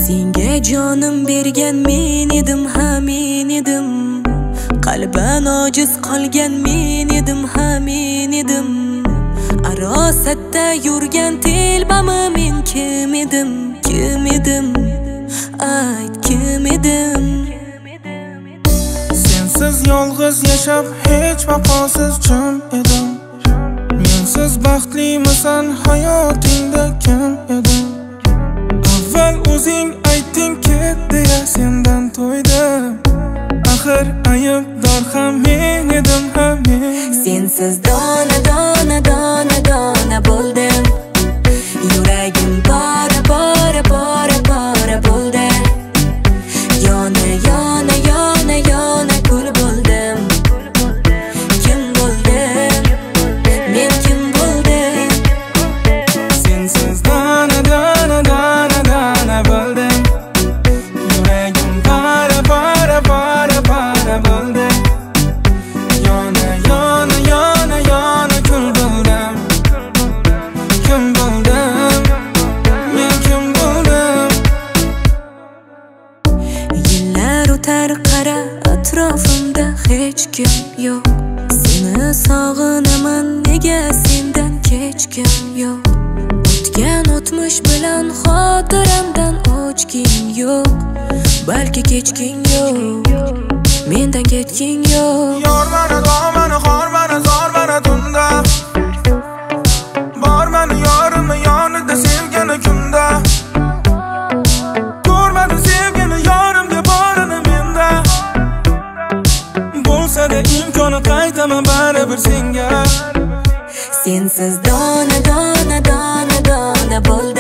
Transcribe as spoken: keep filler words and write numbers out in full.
Senga jonim bergan men edim, ha men edim. Qalban ojiz qolgan men edim, ha men edim. Arosatda yurgan telbami men kim edim, kim edim? Ayt kim edim? Sensiz yolg'iz yashab hech vafosiz jim edim. Mensiz baxtlimisan hayotingda kim edim? Avval o'zing aytding ket deya sendan to'ydim. Axir aybdor ham men edim, ha men. Sensiz dona dona dona dona bo'ldim. Yuragim bora bora bora bora bo'ldi. Yona yona yona yona kul bo'ldim. Kim bo'ldim? Men kim bo'ldim? Sensiz dona dona dona dona bo'ldim. Yuragim bora bora bora bora bo'ldi. Yona yona yona yona kul bo'ldim. Kim bo'ldim? Men kim bo'ldim? Yillar o'tar qara, atrofimda hech kim yo'q. Seni sog'inaman, nega sendan kechkim yo'q. O'tgan o'tmish bilan xotiramdan o'chking yo'q. Balki kechking yo'q, mendan ketking yo'q. Yor mani, dor mani, xor mani, zor mani tunda. Bor mani yorimni yonida sevgani kunda. Ko'rmadim sevgini yorimga borini menda. Bo'lsa-da imkoni qaytaman baribir senga. Sensiz dona dona dona dona bo'ldim.